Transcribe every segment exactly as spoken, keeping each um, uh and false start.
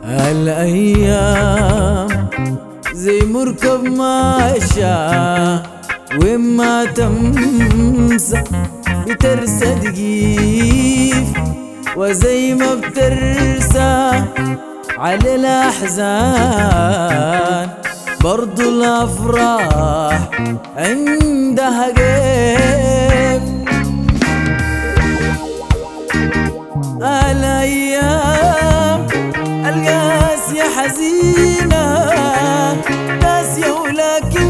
الأيام زي مركب ماشى وما تمسى بترسى دقيف، وزي ما بترسى على الأحزان برضو الأفراح عندها كيف. الأيام القاسية حزينة قاسية ولكن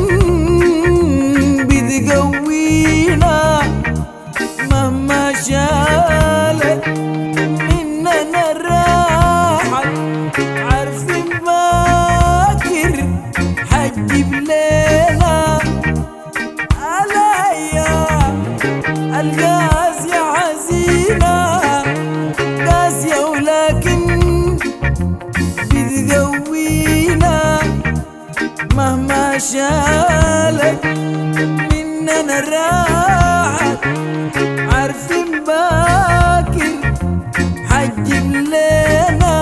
بتقوينا مهما شالت مننا الراحة، عارفين باكر حتجيب لنا. الأيام القاسية حزينة قاسية ولكن بتقوينا مهما شالت مننا الراحة، عارفين باكر حتجيب لنا.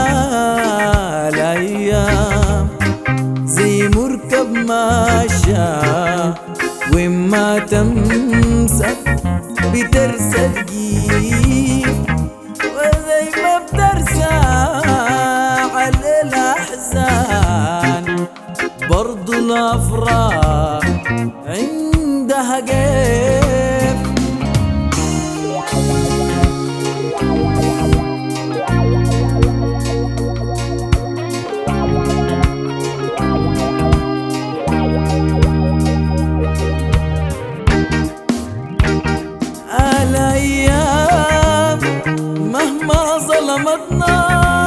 الأيام زي مركب ماشى وما تمسك بترسى تجيب، وزي ما بترسى على الأحزان برضو الأفراح عندها كيف. الأيام مهما ظلمتنا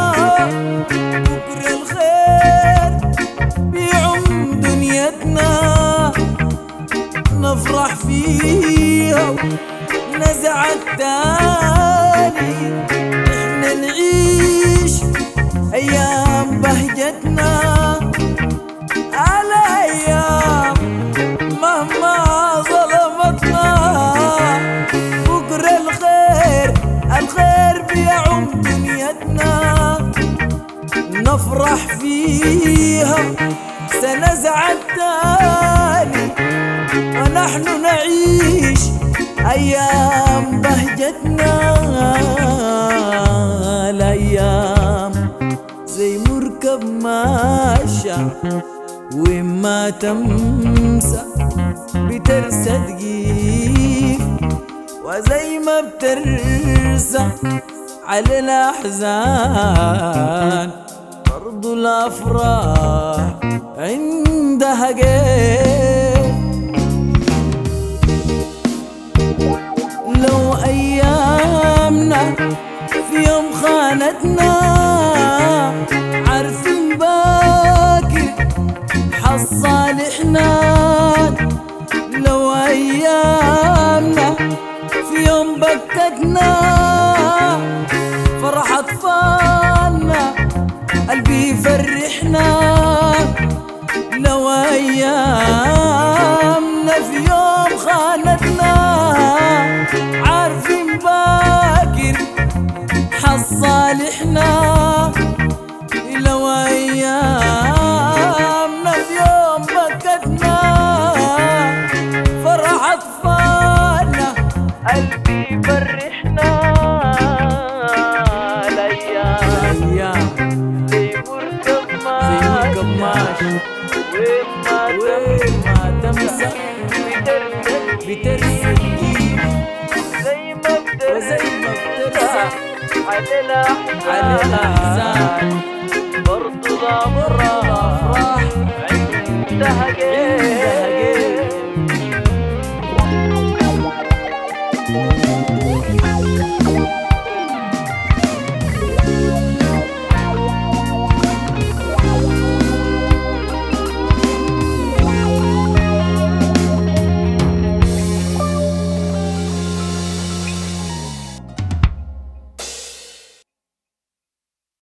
بكرة الخير بيعم دنيتنا، نفرح فيها ونزع التاني، احنا نعيش أيام بهجتنا. الأيام مهما ظلمتنا بكرة الخير الخير بيعم دنيتنا، نفرح فيها سنزع التاني، ونحن نعيش أيام بهجتنا. الأيام زي مركب ماشى وما تمسى بترسى تجيف، وزي ما بترسى على الأحزان برضو الأفراح عندها كيف. لو أيامنا في يوم خانتنا عارفين باكر حصالحنا، لو أيامنا في يوم بكتنا فرح أطفالنا قلبي يفرحنا، لو أيامنا في يوم خانتنا عارفين باكر حصالحنا، لو أيامنا في يوم بكتنا فرح أطفالنا قلبي يفرحنا. الأيام زي مركب ماشى وما تمسى بترسى زي ما بترسى على الأحزان برضو الأفراح عندها كيف.